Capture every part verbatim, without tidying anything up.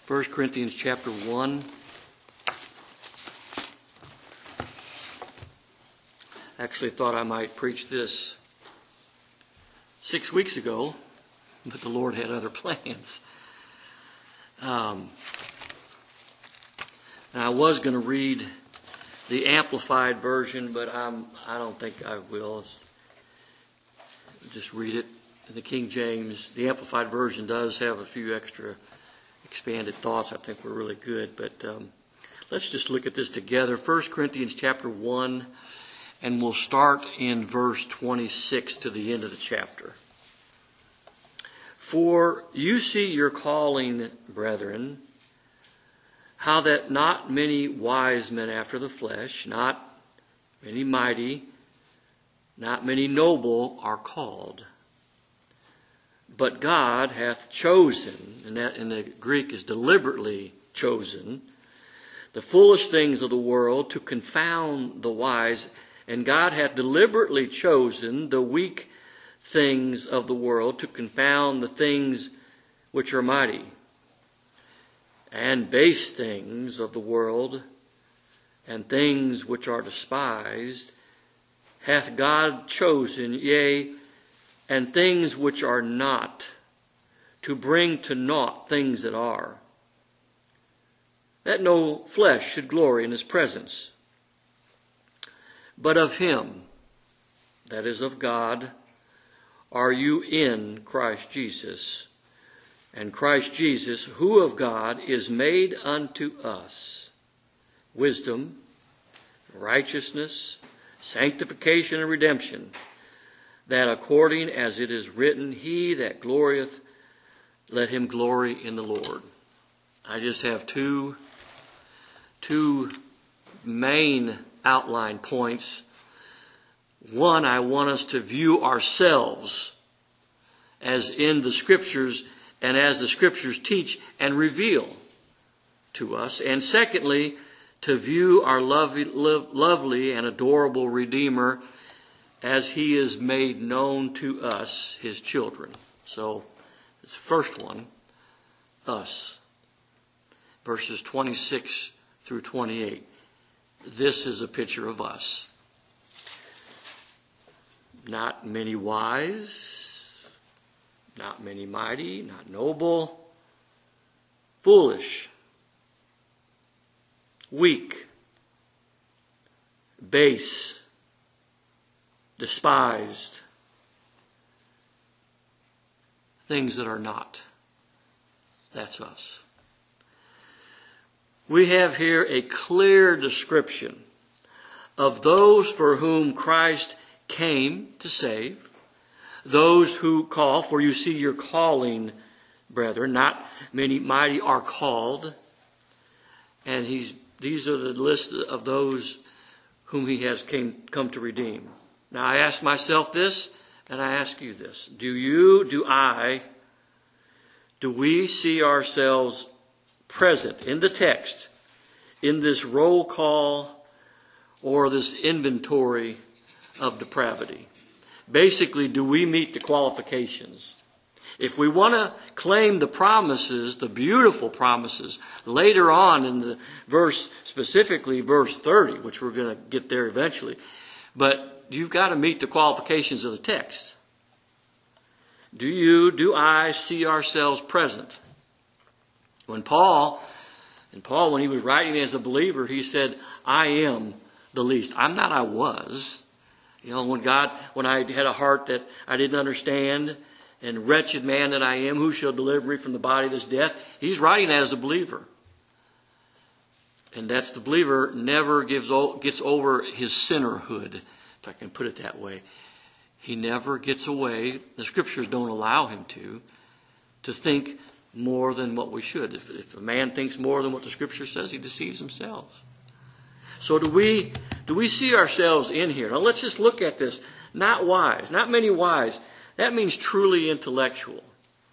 First Corinthians chapter one. Actually thought I might preach this six weeks ago, but the Lord had other plans. Um, and I was going to read the Amplified version, but I'm, I don't think I will. It's, just read it in the King James. The Amplified version does have a few extra expanded thoughts I think were really good. But um, let's just look at this together. First Corinthians chapter one, and we'll start in verse twenty-six to the end of the chapter. For you see your calling, brethren, how that not many wise men after the flesh, not many mighty, not many noble are called. But God hath chosen, and that in the Greek is deliberately chosen, the foolish things of the world to confound the wise, and God hath deliberately chosen the weak things of the world to confound the things which are mighty, and base things of the world, and things which are despised, hath God chosen, yea, and things which are not, to bring to naught things that are, that no flesh should glory in his presence. But of him, that is of God, are you in Christ Jesus, and Christ Jesus, who of God is made unto us wisdom, righteousness, sanctification, and redemption, that according as it is written, he that glorieth, let him glory in the Lord. I just have two, two main outline points. One, I want us to view ourselves as in the Scriptures and as the Scriptures teach and reveal to us. And secondly, to view our lovely, lovely and adorable Redeemer as he is made known to us, his children. So, it's the first one, us. Verses twenty-six through twenty-eight. This is a picture of us. Not many wise, not many mighty, not noble, foolish, weak, base, despised, things that are not. That's us. We have here a clear description of those for whom Christ came to save, those who call, for you see your calling, brethren, not many mighty are called. And he's these are the list of those whom he has came come to redeem. Now I ask myself this, and I ask you this. Do you, do I, do we see ourselves present in the text, in this roll call or this inventory of depravity? Basically, do we meet the qualifications? If we want to claim the promises, the beautiful promises, later on in the verse, specifically verse thirty, which we're going to get there eventually, but you've got to meet the qualifications of the text. Do you, do I see ourselves present? When Paul, and Paul, when he was writing as a believer, he said, I am the least. I'm not, I was. You know, when God, when I had a heart that I didn't understand, and wretched man that I am, who shall deliver me from the body of this death? He's writing that as a believer. And that's the believer never gives gets over his sinnerhood, if I can put it that way. He never gets away, the Scriptures don't allow him to, to think more than what we should. If, if a man thinks more than what the Scripture says, he deceives himself. So do we do we see ourselves in here? Now let's just look at this. Not wise, not many wise. That means truly intellectual.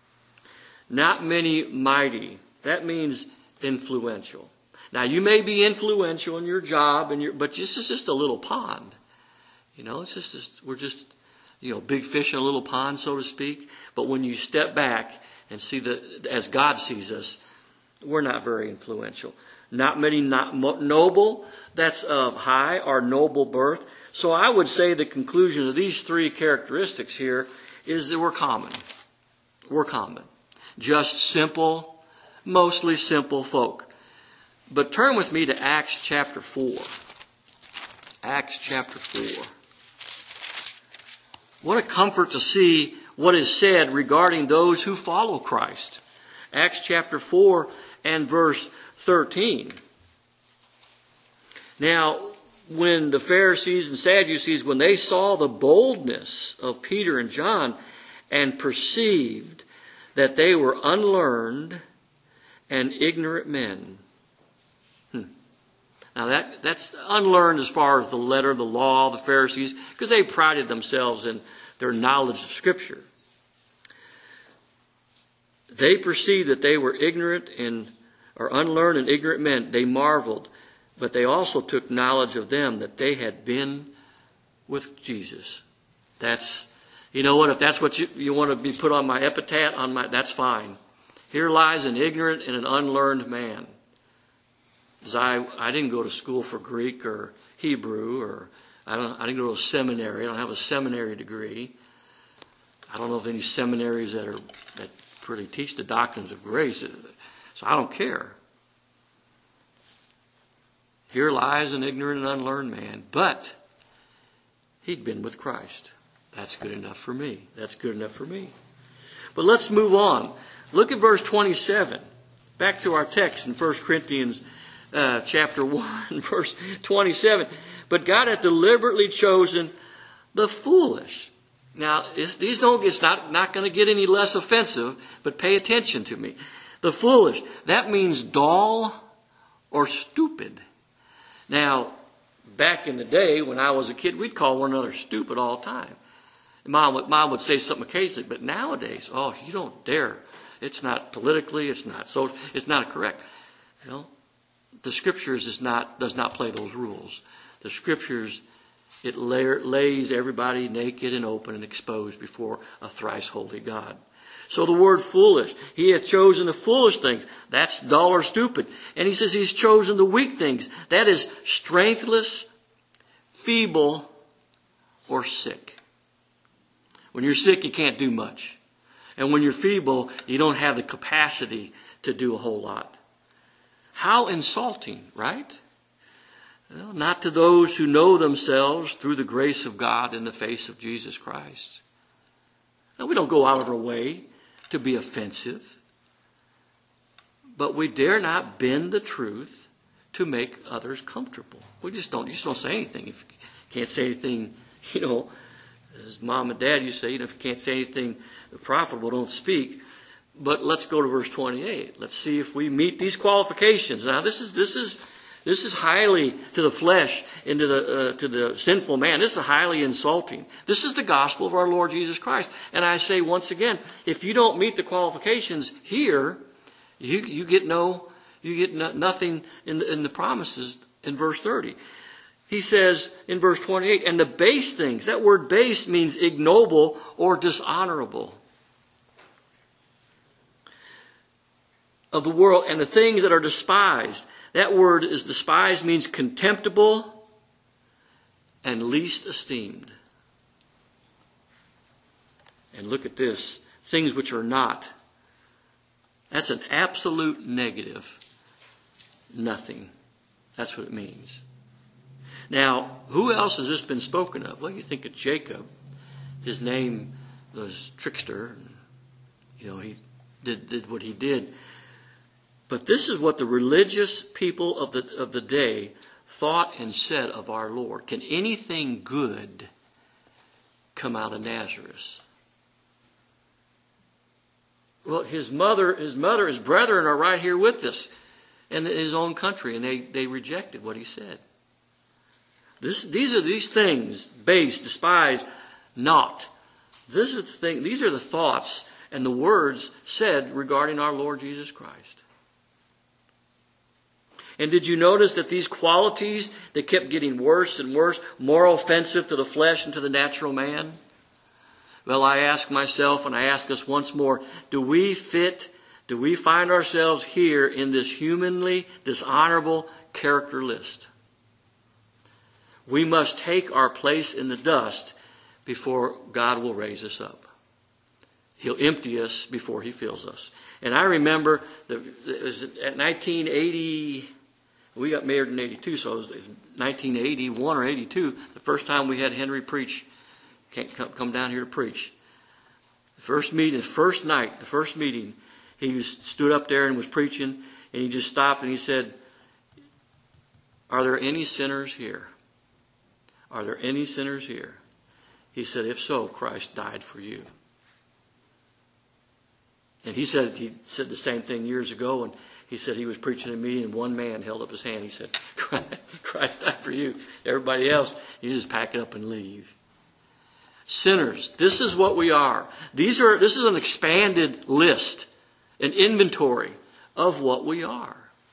Not many mighty. That means influential. Now you may be influential in your job, and your, but this is just a little pond. You know, it's just, just we're just, you know, big fish in a little pond, so to speak. But when you step back and see that as God sees us, We're not very influential. Not many not noble, that's of high or noble birth. So I would say the conclusion of these three characteristics here is that we're common. We're common. Just simple, mostly simple folk. But turn with me to Acts chapter four. Acts chapter four. What a comfort to see what is said regarding those who follow Christ. Acts chapter four and verse thirteen. Now, when the Pharisees and Sadducees, when they saw the boldness of Peter and John and perceived that they were unlearned and ignorant men. Hmm. Now that, that's unlearned as far as the letter, the law, the Pharisees, because they prided themselves in their knowledge of Scripture. They perceived that they were ignorant and or unlearned and ignorant men. They marveled, but they also took knowledge of them that they had been with Jesus. That's, you know what, if that's what you, you want to be put on my epitaph, on my, that's fine. Here lies an ignorant and an unlearned man. Because I, I didn't go to school for Greek or Hebrew, or I don't, I didn't go to a seminary. I don't have a seminary degree. I don't know of any seminaries that are, that really teach the doctrines of grace. So I don't care. Here lies an ignorant and unlearned man, but he'd been with Christ. That's good enough for me. That's good enough for me. But let's move on. Look at verse twenty-seven. Back to our text in First Corinthians uh, chapter one, verse twenty-seven. But God hath deliberately chosen the foolish. Now, it's, these don't, it's not, not going to get any less offensive, but pay attention to me. The foolish, that means dull or stupid. Now, back in the day when I was a kid, we'd call one another stupid all the time. Mom would, Mom would say something occasionally, but nowadays, oh, you don't dare. It's not politically, it's not so, it's not correct. You know, the Scriptures is not, does not play those rules. The Scriptures, it lays everybody naked and open and exposed before a thrice holy God. So the word foolish, he hath chosen the foolish things. That's dull or stupid. And he says he's chosen the weak things. That is strengthless, feeble, or sick. When you're sick, you can't do much. And when you're feeble, you don't have the capacity to do a whole lot. How insulting, right? Well, not to those who know themselves through the grace of God in the face of Jesus Christ. Now, we don't go out of our way to be offensive, but we dare not bend the truth to make others comfortable. We just don't, you just don't say anything. If you can't say anything, you know, as mom and dad, you say, you know, if you can't say anything profitable, don't speak. But let's go to verse twenty-eight. Let's see if we meet these qualifications. Now, this is, this is, This is highly to the flesh and to the, uh, to the sinful man. This is highly insulting. This is the gospel of our Lord Jesus Christ. And I say once again, if you don't meet the qualifications here, you, you get no, you get no, nothing in the, in the promises in verse thirty. He says in verse twenty-eight, and the base things, that word base means ignoble or dishonorable of the world, and the things that are despised. That word is despised means contemptible and least esteemed. And look at this, things which are not. That's an absolute negative. Nothing. That's what it means. Now, who else has this been spoken of? Well, you think of Jacob. His name was trickster. You know, he did, did what he did. But this is what the religious people of the of the day thought and said of our Lord. Can anything good come out of Nazareth? Well, his mother, his mother, his brethren are right here with us in his own country, and they, they rejected what he said. This, these are these things, base, despise, not. This is the thing, these are the thoughts and the words said regarding our Lord Jesus Christ. And did you notice that these qualities, they kept getting worse and worse, more offensive to the flesh and to the natural man? Well, I ask myself and I ask us once more, do we fit do we find ourselves here in this humanly dishonorable character list? We must take our place in the dust before God will raise us up. He'll empty us before He fills us. And I remember that it was at nineteen eighty, we got married in eighty-two, so it was nineteen eighty-one or eighty-two, the first time we had Henry preach, come down here to preach. The first meeting, the first night, the first meeting, he was, stood up there and was preaching, and he just stopped and he said, "Are there any sinners here? Are there any sinners here?" He said, "If so, Christ died for you." And he said he said the same thing years ago, and he said he was preaching a meeting, and one man held up his hand. He said, "Christ died for you." Everybody else, you just pack it up and leave. Sinners, this is what we are. These are this is an expanded list, an inventory of what we are.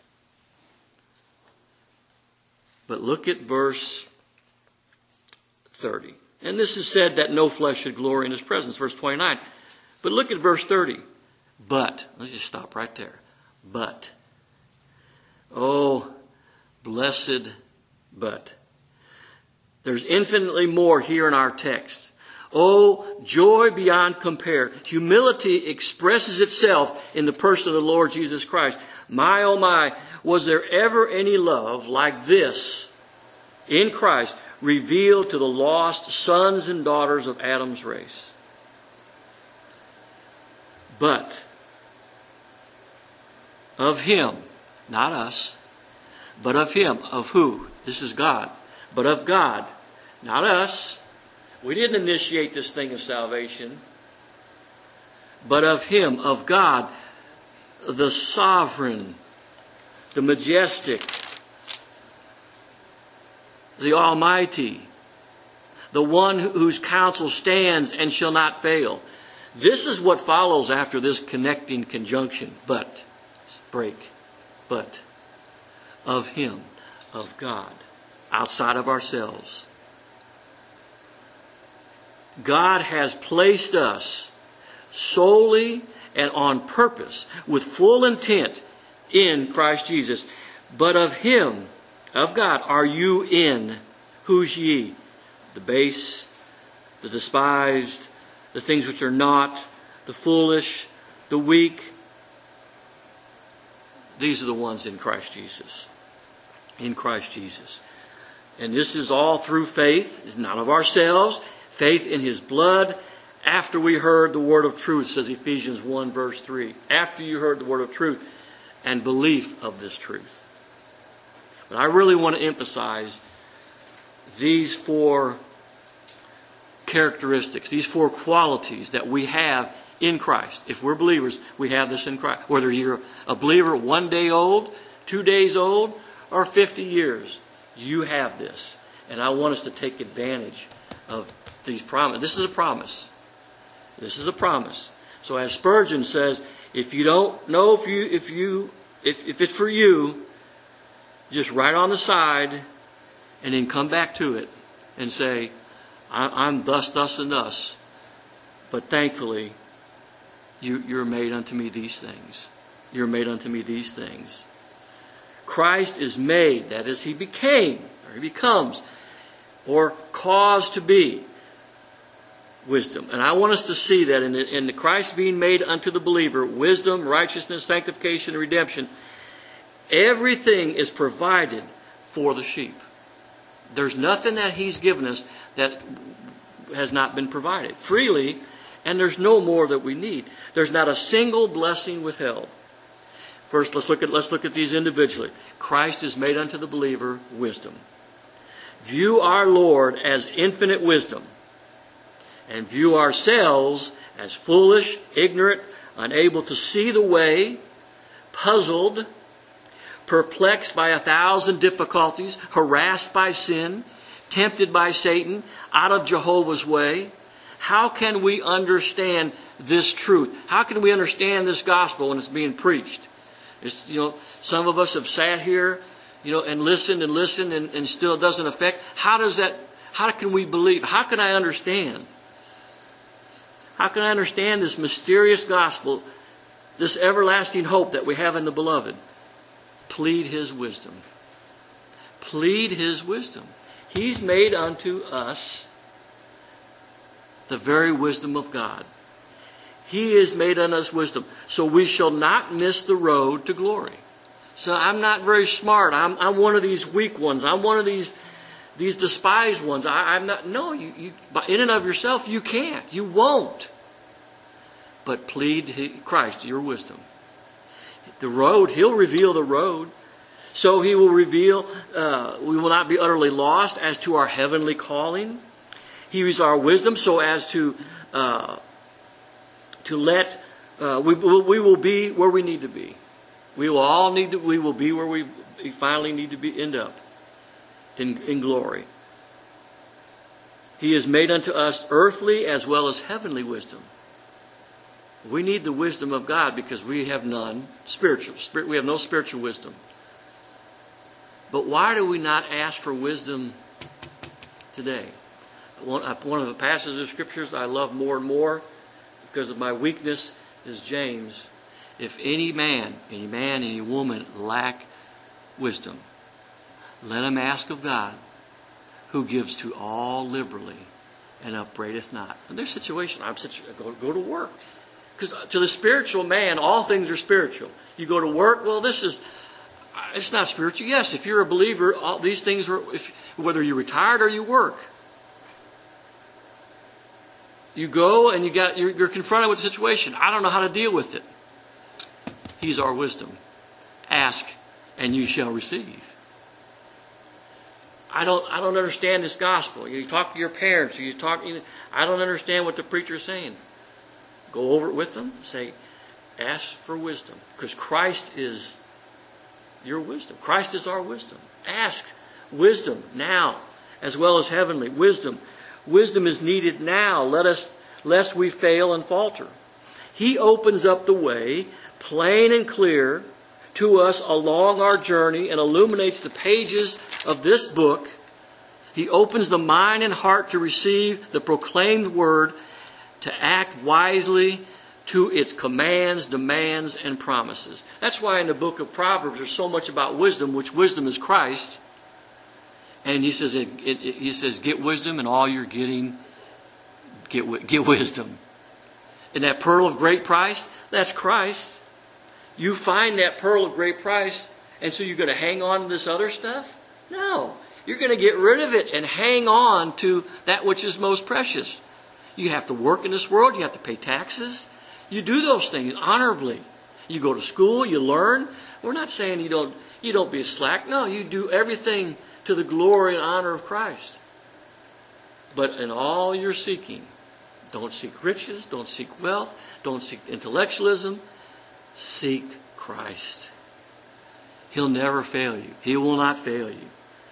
But look at verse thirty. And this is said that no flesh should glory in His presence, verse twenty-nine. But look at verse thirty. But, let's just stop right there. But, oh, blessed but. There's infinitely more here in our text. Oh, joy beyond compare. Humility expresses itself in the person of the Lord Jesus Christ. My, oh my, was there ever any love like this in Christ revealed to the lost sons and daughters of Adam's race? But of Him, not us, but of Him. Of who? This is God. But of God, not us. We didn't initiate this thing of salvation. But of Him, of God, the sovereign, the majestic, the almighty, the one whose counsel stands and shall not fail. This is what follows after this connecting conjunction. But, break, but of Him, of God, outside of ourselves. God has placed us solely and on purpose, with full intent, in Christ Jesus. But of Him, of God, are you in? Who's ye? The base, the despised, the things which are not, the foolish, the weak. These are the ones in Christ Jesus. In Christ Jesus. And this is all through faith. It's not of ourselves. Faith in His blood. After we heard the word of truth, says Ephesians one verse three. After you heard the word of truth and belief of this truth. But I really want to emphasize these four characteristics, these four qualities that we have in Christ. If we're believers, we have this in Christ. Whether you're a believer one day old, two days old, or fifty years, you have this. And I want us to take advantage of these promises. This is a promise. This is a promise. So as Spurgeon says, if you don't know if you if you if, if it's for you, just write on the side and then come back to it and say, I'm thus, thus, and thus. But thankfully, you, you're made unto me these things. You're made unto me these things. Christ is made, that is, He became, or He becomes, or caused to be wisdom. And I want us to see that in the, in the Christ being made unto the believer, wisdom, righteousness, sanctification, and redemption, everything is provided for the sheep. There's nothing that He's given us that has not been provided freely, and there's no more that we need. There's not a single blessing withheld. First, let's look at let's look at these individually. Christ is made unto the believer wisdom. View our Lord as infinite wisdom, and view ourselves as foolish, ignorant, unable to see the way, puzzled, perplexed by a thousand difficulties, harassed by sin, tempted by Satan, out of Jehovah's way. How can we understand this truth? How can we understand this gospel when it's being preached? It's, you know, some of us have sat here, you know, and listened and listened and, and still it doesn't affect. How does that, how can we believe? How can I understand? How can I understand this mysterious gospel this everlasting hope that we have in the beloved, plead his wisdom. Plead his wisdom. He's made unto us the very wisdom of God. He is made unto us wisdom. So we shall not miss the road to glory. So I'm not very smart. I'm, I'm one of these weak ones. I'm one of these, these despised ones. I, I'm not, no, you, you, in and of yourself, you can't. You won't. But plead Christ, your wisdom. The road, he'll reveal the road. So he will reveal, uh, we will not be utterly lost as to our heavenly calling. He is our wisdom so as to, uh, to let, uh, we, we will be where we need to be. We will all need to, we will be where we finally need to be, end up in, in glory. He has made unto us earthly as well as heavenly wisdom. We need the wisdom of God because we have none spiritual. Spirit, we have no spiritual wisdom. But why do we not ask for wisdom today? One, one of the passages of scriptures I love more and more because of my weakness is James. If any man, any man, any woman lack wisdom, let him ask of God, who gives to all liberally and upbraideth not. In their situation, I'm situ- go, go to work. Because to the spiritual man, all things are spiritual. You go to work, well, this is, it's not spiritual. Yes, if you're a believer, all these things are, if, whether you're retired or you work. You go and you got, you're, you're confronted with a situation. I don't know how to deal with it. He's our wisdom. Ask and you shall receive. I don't, I don't understand this gospel. You talk to your parents, you talk, you know, I don't understand what the preacher is saying. Go over it with them. Say, ask for wisdom. Because Christ is your wisdom. Christ is our wisdom. Ask wisdom now, as well as heavenly wisdom. Wisdom is needed now, let us, lest we fail and falter. He opens up the way, plain and clear, to us along our journey and illuminates the pages of this book. He opens the mind and heart to receive the proclaimed word, to act wisely to its commands, demands, and promises. That's why in the book of Proverbs there's so much about wisdom, which wisdom is Christ. And he says, it, it, it, he says, get wisdom, and all you're getting, get, get wisdom. And that pearl of great price, that's Christ. You find that pearl of great price, and so you're going to hang on to this other stuff? No. You're going to get rid of it and hang on to that which is most precious. You have to work in this world. You have to pay taxes. You do those things honorably. You go to school. You learn. We're not saying you don't, you don't be slack. No, you do everything to the glory and honor of Christ. But in all you're seeking, don't seek riches. Don't seek wealth. Don't seek intellectualism. Seek Christ. He'll never fail you. He will not fail you.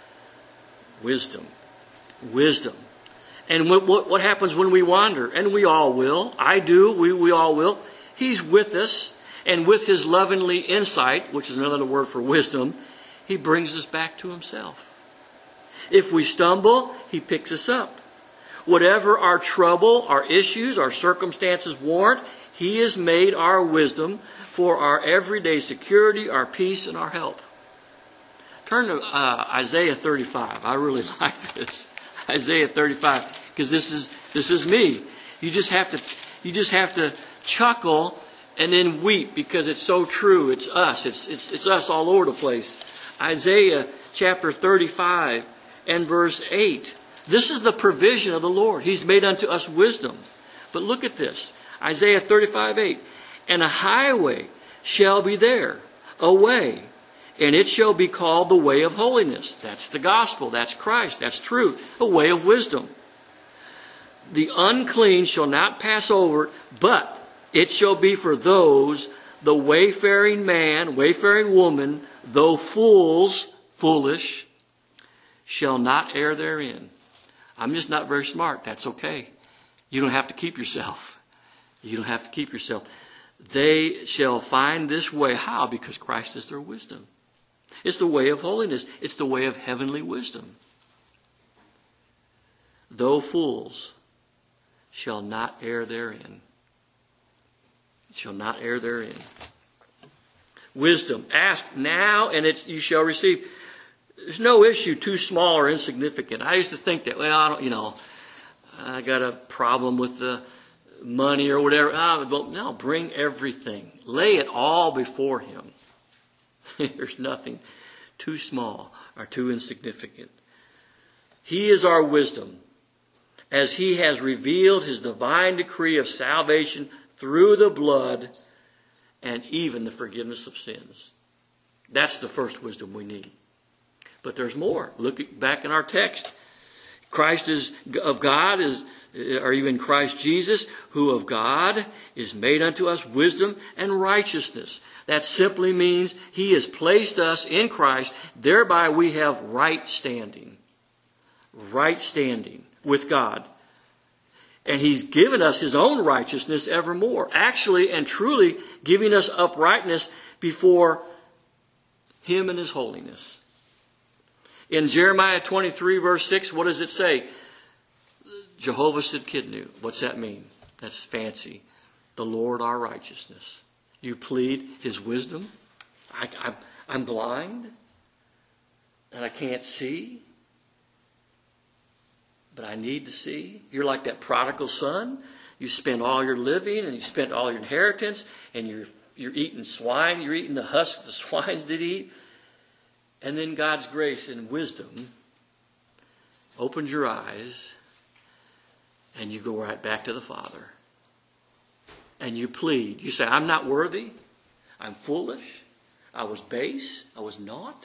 Wisdom. Wisdom. And what, what, what happens when we wander? And we all will. I do. We, we all will. He's with us. And with his lovingly insight, which is another word for wisdom, he brings us back to himself. If we stumble, he picks us up. Whatever our trouble, our issues, our circumstances warrant, he has made our wisdom for our everyday security, our peace, and our help. Turn to uh, Isaiah thirty-five. I really like this. Isaiah thirty-five, because this is this is me. You just have to you just have to chuckle and then weep because it's so true. It's us. It's it's it's us all over the place. Isaiah chapter thirty-five and verse eight. This is the provision of the Lord. He's made unto us wisdom. But look at this. Isaiah thirty-five eight. And a highway shall be there, a way, and it shall be called the way of holiness. That's the gospel. That's Christ. That's truth. A way of wisdom. The unclean shall not pass over, but it shall be for those, the wayfaring man, wayfaring woman, though fools, foolish, shall not err therein. I'm just not very smart. That's okay. You don't have to keep yourself. You don't have to keep yourself. They shall find this way. How? Because Christ is their wisdom. It's the way of holiness. It's the way of heavenly wisdom. Though fools shall not err therein. shall not err therein. Wisdom. Ask now, and it, you shall receive. There's no issue too small or insignificant. I used to think that, well, I don't, you know, I got a problem with the money or whatever. Oh, well, no, bring everything. Lay it all before Him. There's nothing too small or too insignificant. He is our wisdom, as He has revealed His divine decree of salvation through the blood and even the forgiveness of sins. That's the first wisdom we need. But there's more. Look back in our text. Christ is of God is, are you in Christ Jesus, who of God is made unto us wisdom and righteousness. That simply means He has placed us in Christ, thereby we have right standing. Right standing with God. And He's given us His own righteousness evermore. Actually and truly giving us uprightness before Him and His holiness. In Jeremiah twenty-three verse six, what does it say? Jehovah Sidkidnu. What's that mean? That's fancy. The Lord our righteousness. You plead His wisdom. I, I, I'm blind. And I can't see. But I need to see. You're like that prodigal son. You spend all your living and you spent all your inheritance. And you're, you're eating swine. You're eating the husk the swines did eat. And then God's grace and wisdom opens your eyes and you go right back to the Father. And you plead. You say, I'm not worthy. I'm foolish. I was base. I was naught.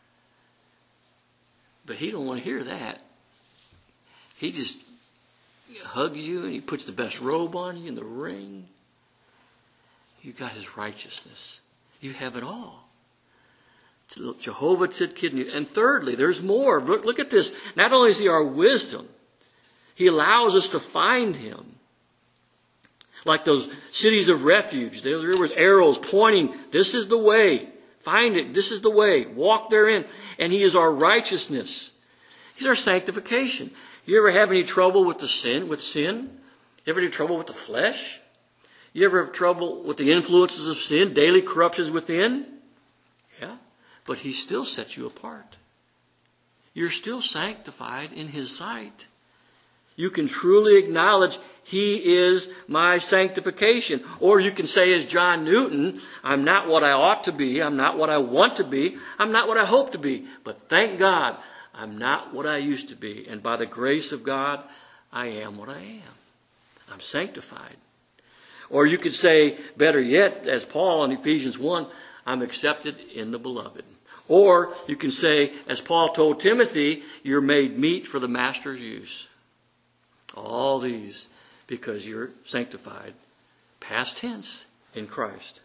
But He don't want to hear that. He just hugs you and He puts the best robe on you and the ring. You got His righteousness. You have it all. Jehovah Tzidkidnu. And thirdly, there's more. Look, look at this. Not only is He our wisdom, He allows us to find Him. Like those cities of refuge. There was arrows pointing, this is the way. Find it. This is the way. Walk therein. And He is our righteousness. He's our sanctification. You ever have any trouble with the sin, with sin? You ever have trouble with the flesh? You ever have trouble with the influences of sin, daily corruptions within? Yeah. But He still sets you apart. You're still sanctified in His sight. You can truly acknowledge He is my sanctification. Or you can say as John Newton, I'm not what I ought to be. I'm not what I want to be. I'm not what I hope to be. But thank God, I'm not what I used to be. And by the grace of God, I am what I am. I'm sanctified. Or you could say, better yet, as Paul in Ephesians one, I'm accepted in the beloved. Or you can say, as Paul told Timothy, you're made meet for the master's use. All these because you're sanctified, past tense, in Christ.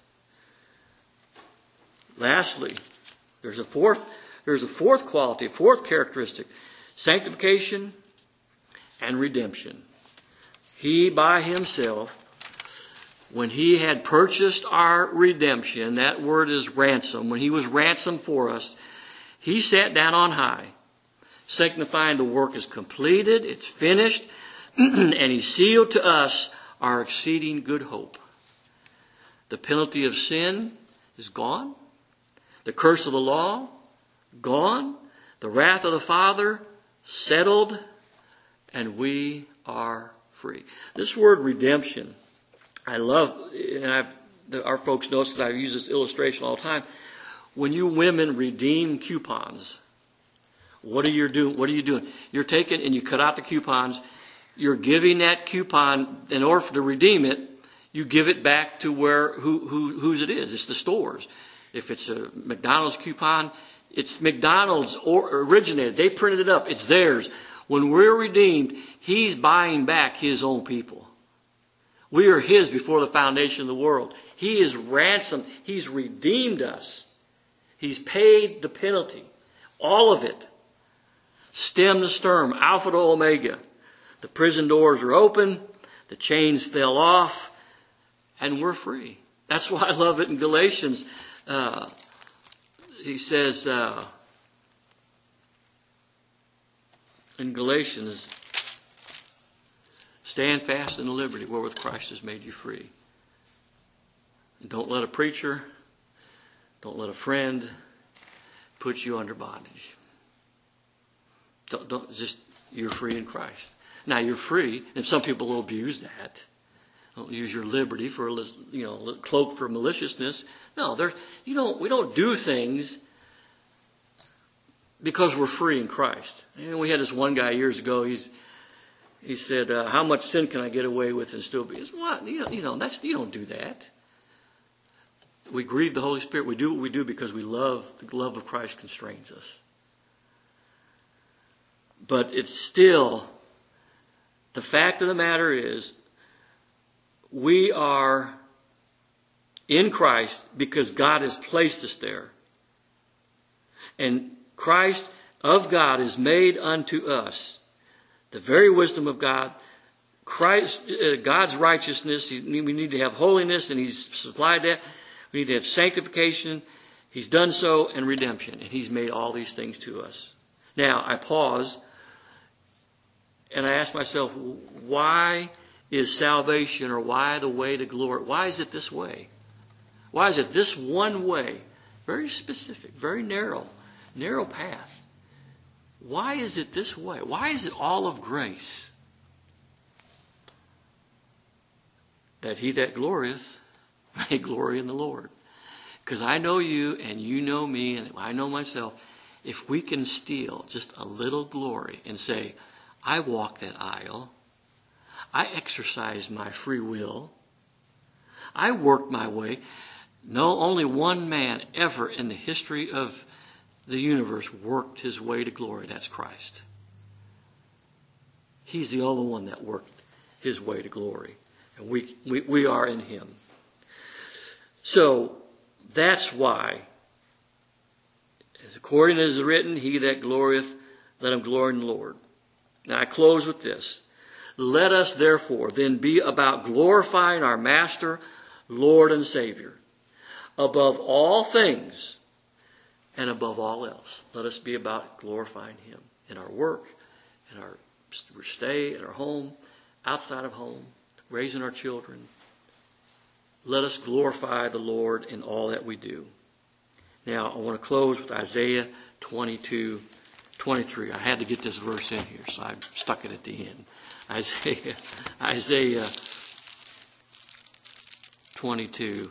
Lastly, there's a fourth, there's a fourth quality, a fourth characteristic. Sanctification and redemption. He by Himself, when He had purchased our redemption, that word is ransom, when He was ransomed for us, He sat down on high, signifying the work is completed, it's finished, and He sealed to us our exceeding good hope. The penalty of sin is gone. The curse of the law, gone. The wrath of the Father, settled. And we are free. This word redemption, I love, and I've, the, our folks know this, I've used this illustration all the time. When you women redeem coupons, what are you doing? What are you doing? You're taking and you cut out the coupons. You're giving that coupon, in order to redeem it, you give it back to where who, who whose it is. It's the stores. If it's a McDonald's coupon, it's McDonald's or originated. They printed it up. It's theirs. When we're redeemed, He's buying back His own people. We are His before the foundation of the world. He is ransomed. He's redeemed us. He's paid the penalty. All of it. Stem to stern, Alpha to Omega. The prison doors are open. The chains fell off. And we're free. That's why I love it in Galatians. Uh, he says uh, in Galatians, stand fast in the liberty wherewith Christ has made you free. Don't let a preacher, don't let a friend put you under bondage. Don't, don't just, you're free in Christ. Now you're free, and some people will abuse that. Don't use your liberty for, you know, cloak for maliciousness. No, there, you don't, we don't do things because we're free in Christ. And we had this one guy years ago, he's, he said, uh, how much sin can I get away with and still be? He said, what? You know, you know, that's, you don't do that. We grieve the Holy Spirit. We do what we do because we love, the love of Christ constrains us. But it's still, the fact of the matter is, we are in Christ because God has placed us there. And Christ of God is made unto us the very wisdom of God. Christ, uh, God's righteousness. We need to have holiness, and He's supplied that. We need to have sanctification. He's done so, and redemption. And He's made all these things to us. Now, I pause, and I ask myself, why is salvation, or why the way to glory? Why is it this way? Why is it this one way? Very specific, very narrow, narrow path. Why is it this way? Why is it all of grace? That he that glorieth may glory in the Lord. Because I know you and you know me and I know myself. If we can steal just a little glory and say, I walk that aisle, I exercise my free will, I work my way. No, only one man ever in the history of the universe worked his way to glory. That's Christ. He's the only one that worked his way to glory. And we, we, we are in Him. So, that's why, as according as is written, he that glorieth, let him glory in the Lord. Now I close with this. Let us therefore then be about glorifying our Master, Lord, and Savior. Above all things and above all else, let us be about glorifying Him in our work, in our stay, at our home, outside of home, raising our children. Let us glorify the Lord in all that we do. Now, I want to close with Isaiah twenty-two, twenty-three. I had to get this verse in here, so I stuck it at the end. Isaiah, Isaiah twenty-two.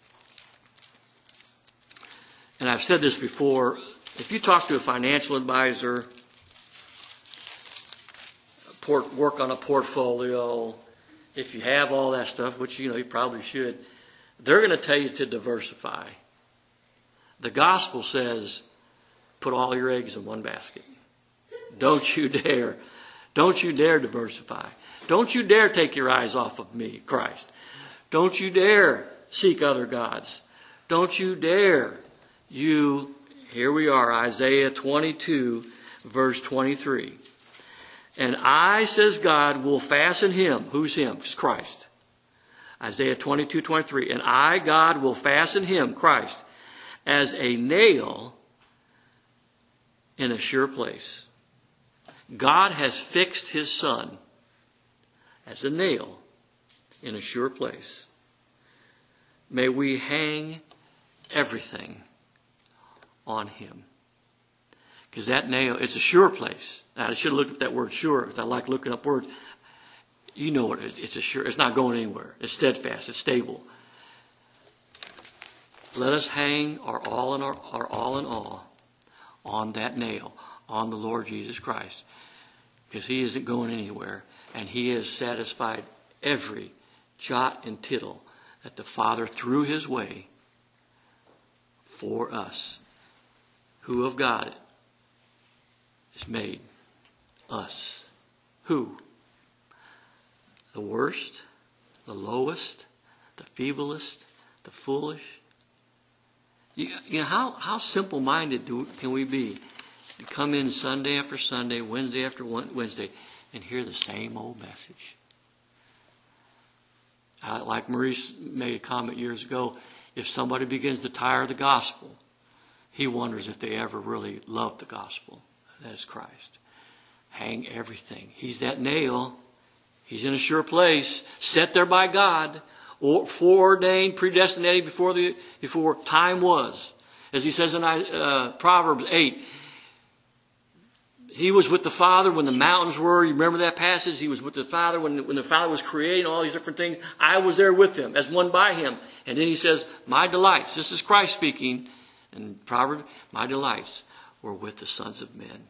And I've said this before. If you talk to a financial advisor, port, work on a portfolio, if you have all that stuff, which you know you probably should, they're going to tell you to diversify. The gospel says, put all your eggs in one basket. Don't you dare. Don't you dare diversify. Don't you dare take your eyes off of me, Christ. Don't you dare seek other gods. Don't you dare. You, here we are, Isaiah twenty-two, verse twenty-three. And I, says God, will fasten him. Who's him? It's Christ. Isaiah twenty-two, twenty-three. And I, God, will fasten him, Christ, as a nail in a sure place. God has fixed His Son as a nail in a sure place. May we hang everything on Him. Because that nail, it's a sure place. Now, I should have looked at that word sure, because I like looking up words. You know what it is. It's a sure. It's not going anywhere. It's steadfast. It's stable. Let us hang our all in our, our all in all on that nail, on the Lord Jesus Christ. Because He isn't going anywhere. And He has satisfied every jot and tittle that the Father threw His way for us. Who of God is made us? Who? The worst, the lowest, the feeblest, the foolish. You, you know, how, how simple-minded do, can we be to come in Sunday after Sunday, Wednesday after Wednesday, and hear the same old message? Uh, like Maurice made a comment years ago, if somebody begins to tire of the gospel, he wonders if they ever really love the gospel. That's Christ. Hang everything. He's that nail. He's in a sure place, set there by God, or foreordained, predestinated before the before time was. As he says in uh, Proverbs eight, he was with the Father when the mountains were. You remember that passage? He was with the Father when, when the Father was creating all these different things. I was there with him, as one by him. And then he says, my delights, this is Christ speaking, in Proverbs, my delights were with the sons of men.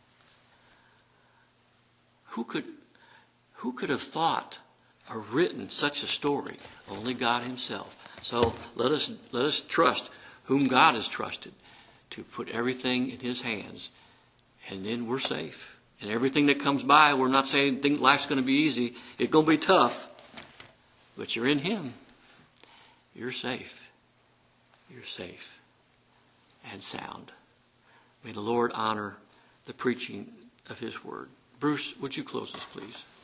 Who could, who could have thought or written such a story? Only God himself. So let us, let us trust whom God has trusted to put everything in his hands. And then we're safe. And everything that comes by, we're not saying think life's going to be easy. It's going to be tough. But you're in him. You're safe. You're safe and sound. May the Lord honor the preaching of his word. Bruce, would you close this, please?